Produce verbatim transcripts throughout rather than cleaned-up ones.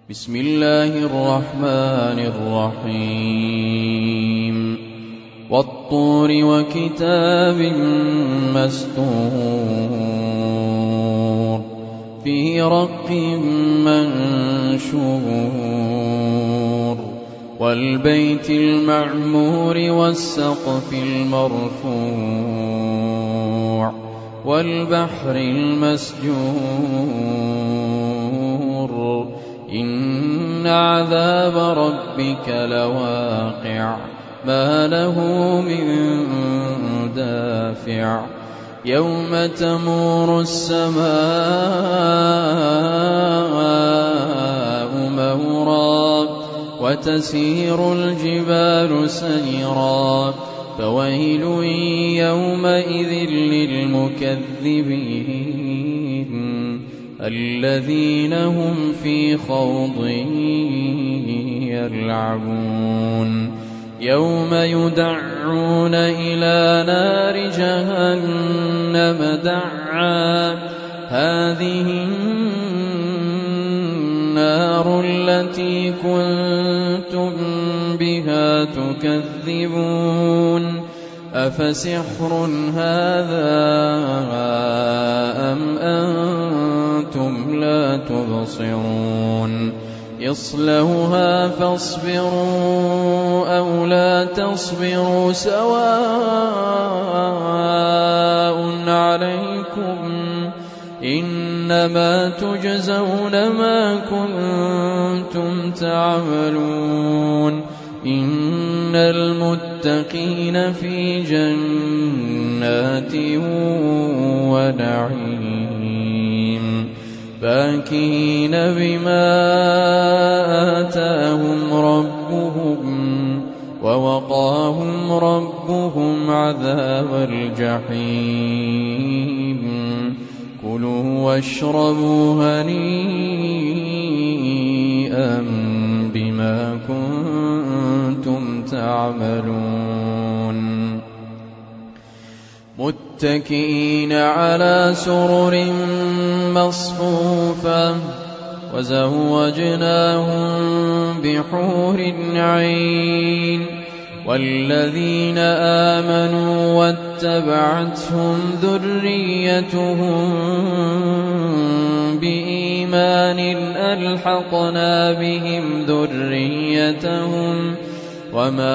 بسم الله الرحمن الرحيم والطور وكتاب مسطور في رق منشور والبيت المعمور والسقف المرفوع والبحر المسجور إن عذاب ربك لواقع ما له من دافع يوم تمور السماء مورا وتسير الجبال سيرا فويل يومئذ للمكذبين الذين هم في خوض يلعبون يوم يدعون إلى نار جهنم دعا هذه النار التي كنتم بها تكذبون أفسحر هذا أم أنتم لا تبصرون اصلوها فاصبروا أو لا تصبروا سواء عليكم إنما تجزون ما كنتم تعملون إن المتقين في جنات ونعيم فاكهين بما آتاهم ربهم ووقاهم ربهم عذاب الجحيم كلوا واشربوا هنيئا بما كنتم تعملون متكئين على سرر مصفوفة وزوجناهم بحور عين والذين آمنوا واتبعتهم ذريتهم بإيمان ألحقنا بهم ذريتهم وما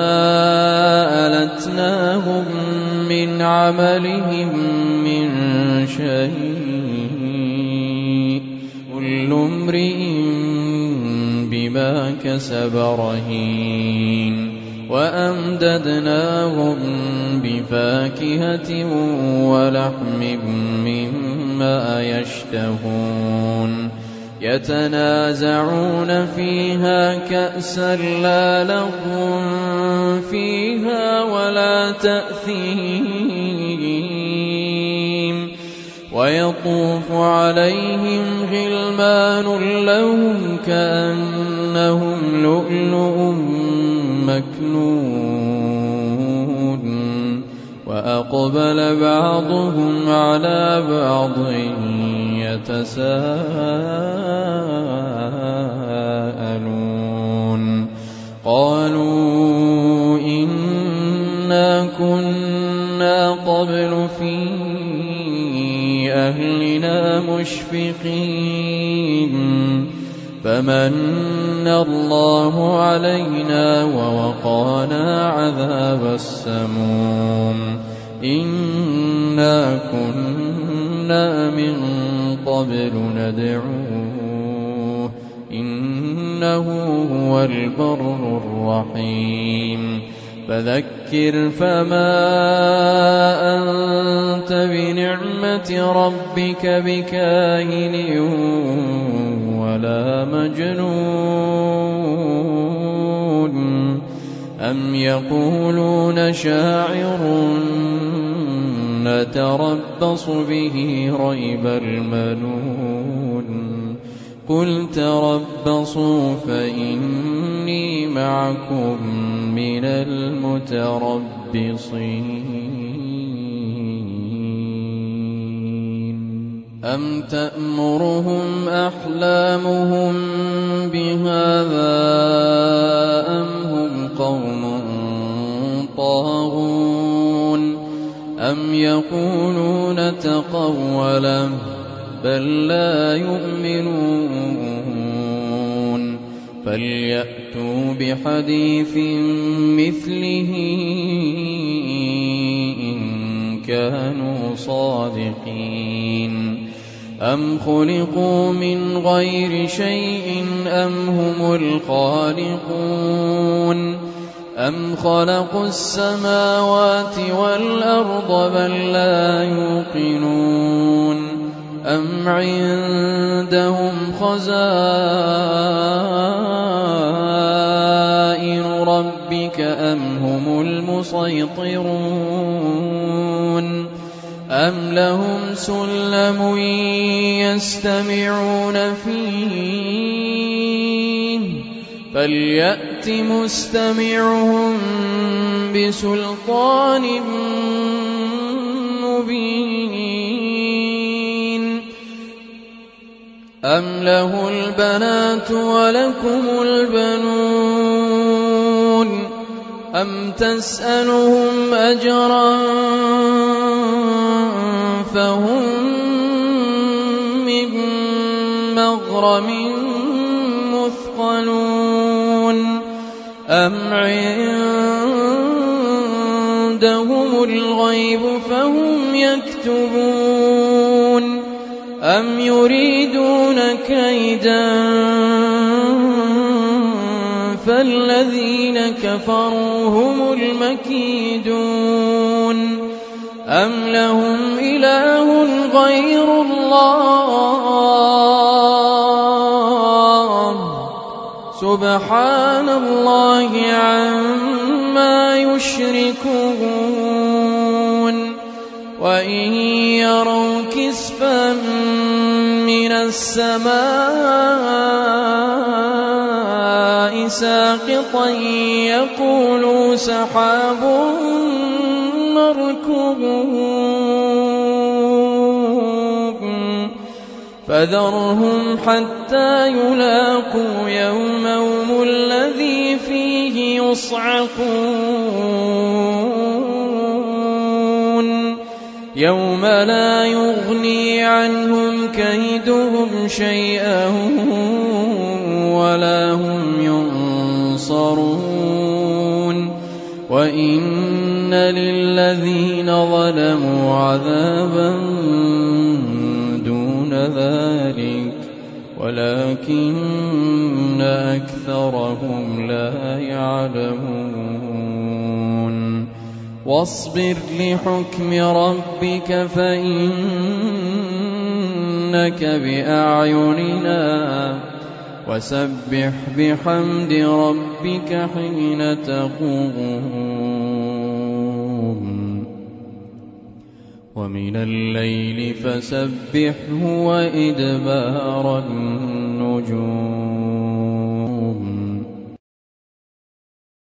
ألتناهم من عملهم من شيء كل امرئ بما كسب رهين وأمددناهم بفاكهة ولحم مما يشتهون يتنازعون فيها كأسا لا لغو فيها ولا تأثيم ويطوف عليهم غلمان لهم كأنهم لؤلؤ مكنون وأقبل بعضهم على بعض يتساءلون قالوا إنا كنا قبل في أهلنا مشفقين فمن الله علينا ووقانا عذاب السموم إنا كنا من قبل ندعوه إنه هو البر الرحيم فذكر فما أنت بنعمة ربك بكاهن ولا مجنون أم يقولون شاعر نتربص به ريب المنون قل تربصوا فإني معكم من المتربصين أم تأمرهم أحلامهم أم هم قوم طاغون أم يقولون تقوله بل لا يؤمنون فليأتوا بحديث مثله إن كانوا صادقين أم خلقوا من غير شيء أم هم الخالقون أم خلقوا السماوات والأرض بل لا يوقنون أم عندهم خزائن ربك أم هم المسيطرون أم لهم سلم يستمعون فيه فليأت مستمعهم بسلطان مبين أم له البنات ولكم البنون أم تسألهم أجرا فهم من مغرم مثقلون أم عندهم الغيب فهم يكتبون أم يريدون كيدا فالذين كفروا هم المكيدون أم لهم إله غير الله سبحان الله عما يشركون وإن يروا كسفا من السماء ساقطا يقولوا سحاب مركوب فذرهم حتى يلاقوا يومهم الذي فيه يصعقون يوم لا يغني عنهم كيدهم شيئا ولا هم ينصرون وإن للذين ظلموا عذابا دون ذلك ولكن أكثرهم لا يعلمون واصبر لحكم ربك فإنك بأعيننا وسبح بحمد ربك حين تقوم ومن الليل فسبحه وإدبار النجوم